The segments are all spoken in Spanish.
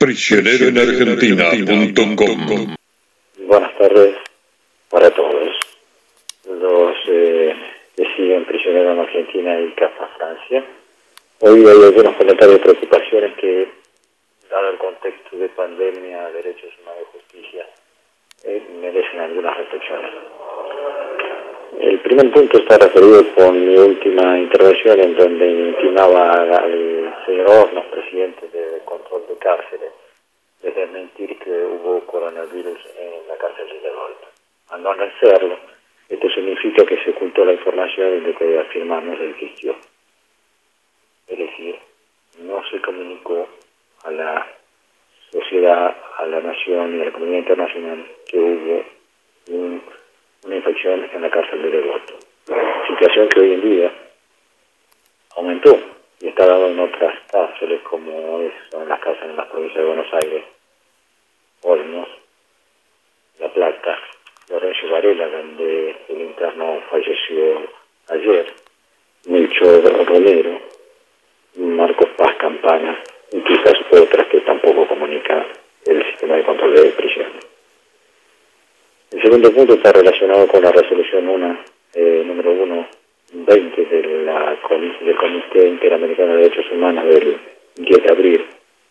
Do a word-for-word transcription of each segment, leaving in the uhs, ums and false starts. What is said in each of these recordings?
prisionero en argentina punto com. Buenas tardes para todos los eh, que siguen prisioneros en Argentina y Casa Francia. Hoy hay algunos comentarios y preocupaciones que, dado el contexto de pandemia, derechos humanos y justicia, eh, merecen algunas reflexiones. El primer punto está referido con mi última intervención, en donde intimaba al señor Hornos, presidente del control de cárceles, de desmentir que hubo coronavirus en la cárcel de Golpe. Al no hacerlo, esto significa que se ocultó la información de que afirmamos existió. Es decir, no se comunicó a la sociedad, a la nación y a la comunidad internacional que hubo un, una infección en la cárcel de Devoto. Situación que hoy en día aumentó y está dado en otras cárceles, como es, son las cárceles en las provincias de Buenos Aires, Olmos, La Plata, Lorenzo Varela, donde el interno falleció ayer, Melchor Romero, Marcos Paz Campana, y quizás otras que tampoco comunica el sistema de control de prisiones. El segundo punto está relacionado con la resolución uno, eh, número uno veinte de la, del Comité Interamericano de Derechos Humanos del diez de abril.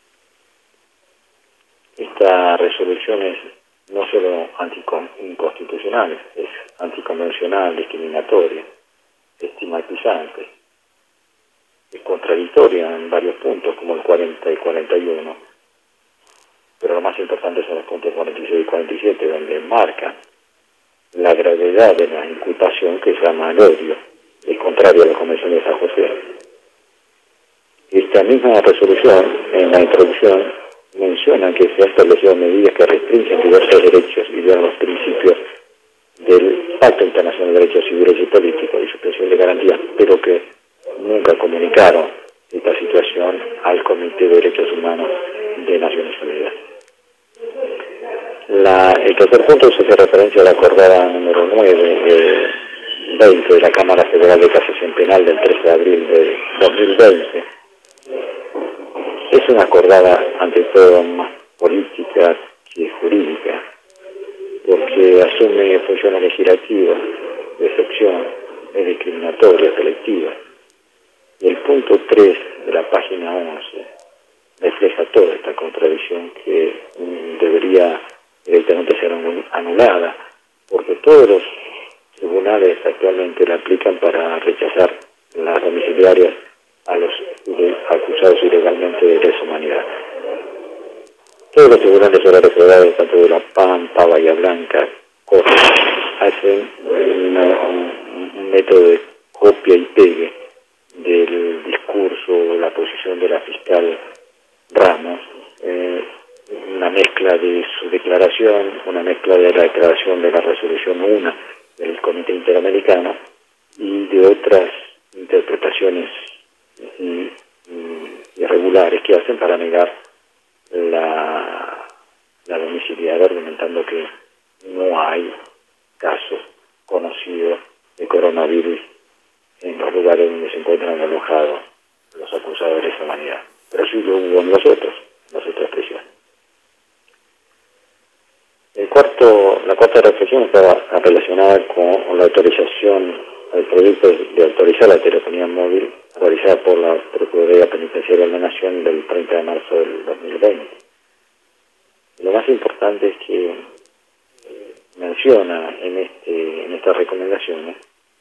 Esta resolución es no solo anticonstitucional, es anticonvencional, discriminatoria, estigmatizante, es contradictoria en varios puntos, como el cuarenta y cuarenta y uno, pero lo más importante son los puntos cuarenta y seis y cuarenta y siete, donde marca la gravedad de la imputación que se llama el odio, es contrario a la Convención de San José. Esta misma resolución, en la introducción, menciona que se han establecido medidas que restringen diversos derechos y violan los principios del Pacto Internacional de Derechos Civiles y Políticos y suspensión de garantías, pero que nunca comunicaron esta situación al Comité de Derechos Humanos de Naciones Unidas. La, el tercer punto se hace referencia a la acordada número nueve eh, veinte de la Cámara Federal de Casación Penal del trece de abril de dos mil veinte. Es una acordada ante todo más política que jurídica, porque asume funciones legislativas de excepción, es discriminatoria, selectiva. Y el punto tres de la página once refleja toda esta contradicción que mm, debería directamente ser anulada, porque todos los tribunales actualmente la aplican para rechazar las domiciliarias a los acusados ilegalmente de lesa humanidad. Todos los tribunales orales federales, tanto de La Pampa, Bahía Blanca, Córdoba, hacen una, un, un método de copia y pegue del discurso, la posición de la fiscal Ramos, eh, una mezcla de su declaración, una mezcla de la declaración de la resolución uno del Comité Interamericano y de otras interpretaciones y, y irregulares que hacen para negar la, la domiciliaria, argumentando que no hay casos conocidos de coronavirus en los lugares donde se encuentran alojados los acusados de lesa humanidad. Pero sí lo hubo en los otros, en las otras prisiones. El cuarto, la cuarta reflexión estaba relacionada con la autorización al proyecto de autorizar la telefonía móvil realizada por la Procuraduría Penitenciaria de la Nación del treinta de marzo del dos mil veinte. Lo más importante es que eh, menciona en, este, en estas recomendaciones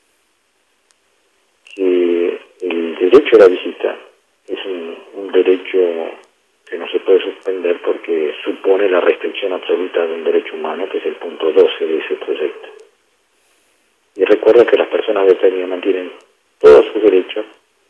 que el derecho a la visita es un, un derecho que no se puede suspender porque supone la restricción absoluta de un derecho humano, que es el punto doce de ese proyecto. Y recuerda que las personas detenidas mantienen todos sus derechos,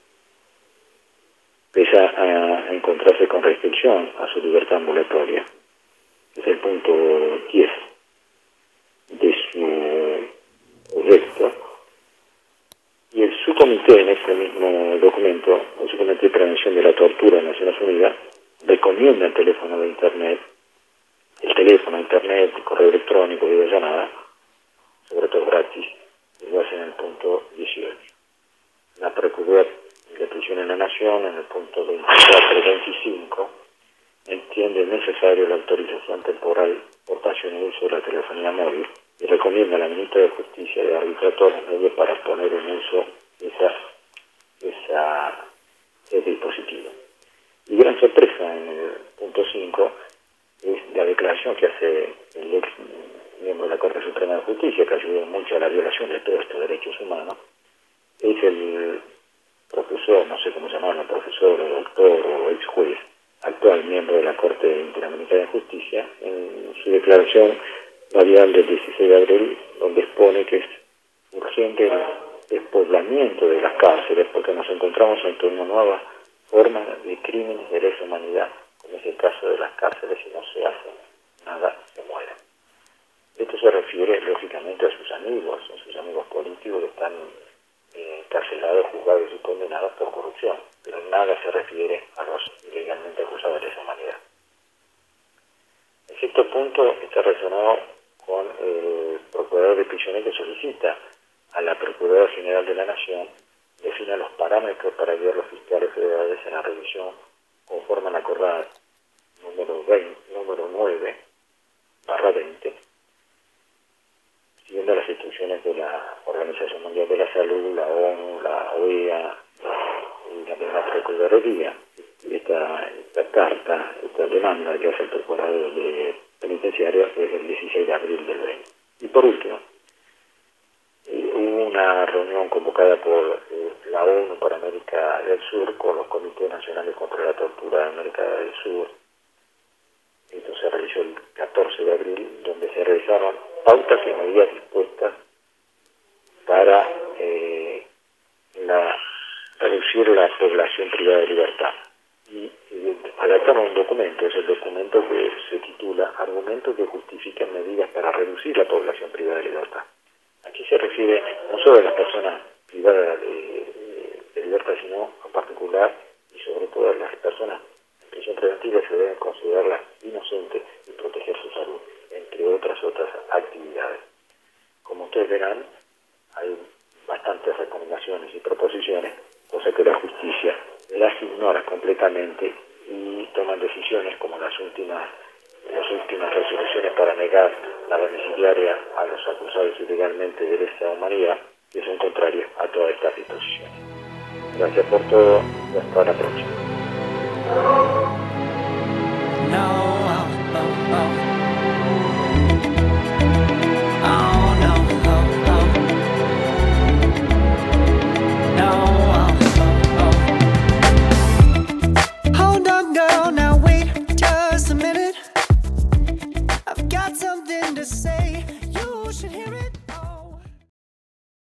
pese a, a encontrarse con restricción a su libertad ambulatoria, que es el punto diez de su proyecto. Y el subcomité, en este mismo documento, el subcomité de prevención de la tortura de Naciones Unidas, recomienda el teléfono de internet, el teléfono, internet, el correo electrónico, videollamada, sobre todo gratis, y lo hacen en el punto dieciocho. La Procuraduría de Prisión en la Nación, en el punto veinticuatro y veinticinco, entiende entiende necesario la autorización temporal, portación y uso de la telefonía móvil y recomienda a la ministra de Justicia de arbitrar todos los medios para poner en uso esa, esa, ese dispositivo. Y gran sorpresa en el punto cinco es la declaración que hace el ex miembro de la Corte Suprema de Justicia, que ayudó mucho a la violación de todos estos derechos humanos. Es el profesor, no sé cómo llamarlo, profesor o doctor o ex juez, actual miembro de la Corte Interamericana de Justicia, en su declaración radial del dieciséis de abril, donde expone que es urgente el despoblamiento de las cárceles porque nos encontramos ante una nueva forma de crímenes de lesa humanidad, como es el caso de las cárceles, si no se hace nada, se mueren. Esto se refiere lógicamente a sus amigos, a sus amigos políticos que están eh, encarcelados, juzgados y condenados por corrupción, pero nada se refiere a los ilegalmente acusados de lesa humanidad. El sexto punto está relacionado con el procurador de prisiones que solicita a la Procuradora General de la Nación defina los parámetros para guiar los fiscales federales en la revisión conforme a la acordada número, veinte, número nueve barra veinte, siguiendo las instrucciones de la Organización Mundial de la Salud, la ONU, la O E A y también la Procuraduría. Esta, esta carta, esta demanda que hace el Procurador de Penitenciario es el dieciséis de abril del veinte. Y por último, hubo una reunión convocada por eh, la ONU para América del Sur con los Comités Nacionales contra la Tortura de América del Sur. Esto se realizó el catorce de abril, donde se realizaron pautas y medidas dispuestas para eh, la, reducir la población privada de libertad. Y, y adaptaron un documento, es el documento que se titula Argumentos que justifican medidas para reducir la población privada de libertad. Aquí se refiere no solo a las personas privadas de, de, de libertad, sino en particular y sobre todo a las personas en prisión preventiva se deben considerarlas inocentes y proteger su salud, entre otras otras actividades. Como ustedes verán, hay bastantes recomendaciones y proposiciones, cosa que la justicia las ignora completamente y toman decisiones como las últimas las últimas resoluciones para negar la domiciliaria a los acusados ilegalmente de lesa humanidad, que son contrarias a todas estas disposiciones. Gracias por todo y hasta la próxima. No, oh, oh, oh. Oh, no, oh, oh. No, oh, oh, oh. Hold on, girl, now wait just a minute. I've got something to say, you should hear it.